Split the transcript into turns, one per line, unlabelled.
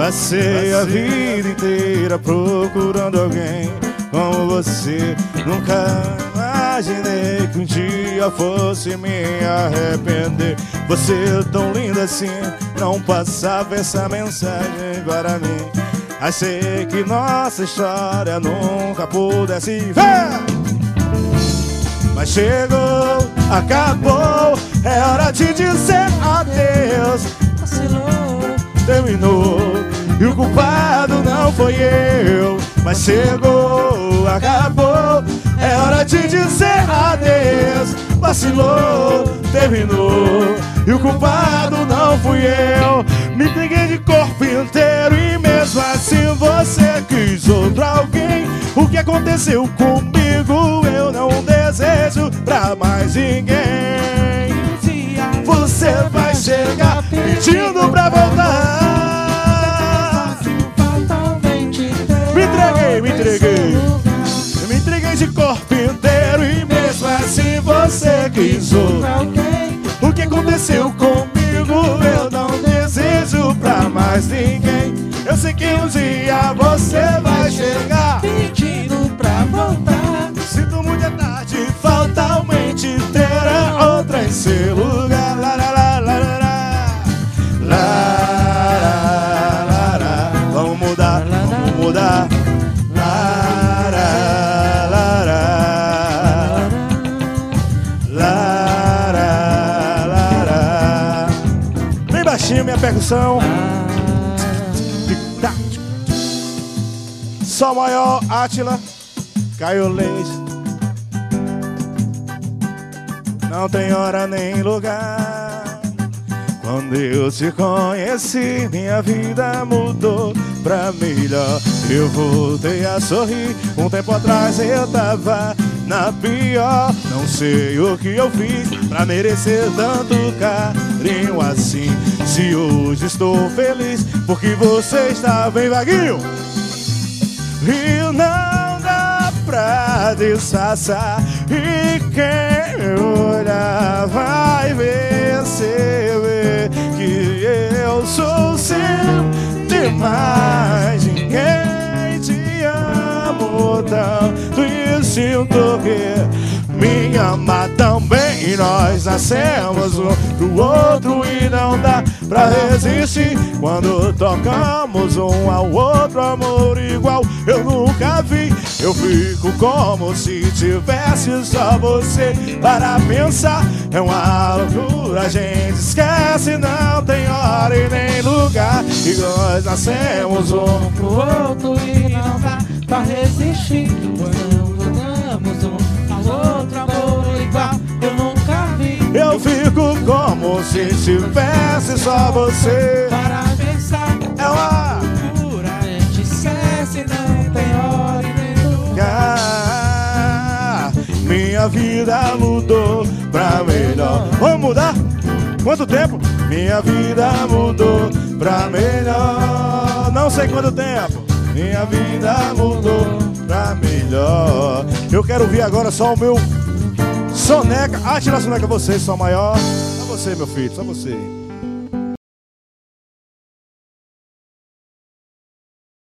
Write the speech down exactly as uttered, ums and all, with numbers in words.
Passei a vida inteira procurando alguém como você. Nunca imaginei que um dia fosse me arrepender. Você é tão linda assim, não passava essa mensagem para mim. Achei que nossa história nunca pudesse ver, mas chegou, acabou, é hora de dizer adeus.
Vacilou,
terminou, e o culpado não foi eu. Mas chegou, acabou, é hora de dizer adeus. Vacilou, terminou, e o culpado não fui eu. Me entreguei de corpo inteiro e mesmo assim você quis outro alguém. O que aconteceu comigo eu não desejo pra mais ninguém. Você vai chegar pedindo pra voltar. Me entreguei, me entreguei, me entreguei de corpo inteiro e mesmo assim você quis outro. O que aconteceu comigo eu não desejo pra mais ninguém. Eu sei que um dia você vai chegar
pedindo pra voltar.
Sinto muito é tarde, fatalmente terá outra em seu lugar. Lá, lá, lá, lá, lá, lá, lá, lá, lá. Vamos mudar, vamos mudar. Lá, lá, lá, lá, lá, lá, lá, lá. Bem baixinho minha percussão. Sol maior, Átila, Caio Leite. Não tem hora nem lugar. Quando eu te conheci, minha vida mudou pra melhor. Eu voltei a sorrir. Um tempo atrás eu tava na pior. Não sei o que eu fiz pra merecer tanto carinho assim. Se hoje estou feliz porque você está bem vaguinho. E não dá pra disfarçar. E quem olhar vai perceber que eu sou seu demais. Ninguém te amo tanto e sinto que me ama também. E nós nascemos um pro outro e não dá pra resistir. Quando tocamos um ao outro, amor igual eu nunca vi. Eu fico como se tivesse só você para pensar. É uma loucura, a gente esquece, não tem hora e nem lugar. E nós nascemos um
pro outro e não dá pra resistir. Quando tocamos um ao outro, amor igual eu nunca vi.
Eu fico como se tivesse só você
para pensar.
É uma
loucura, a gente esquece, não tem hora e nem
lugar. Minha vida mudou pra melhor. Vamos mudar? Quanto tempo? Minha vida mudou pra melhor. Não sei quanto tempo. Minha vida mudou pra melhor. Eu quero ouvir agora só o meu Soneca. Átila Soneca, você, Sol maior. Só você, meu filho, só você.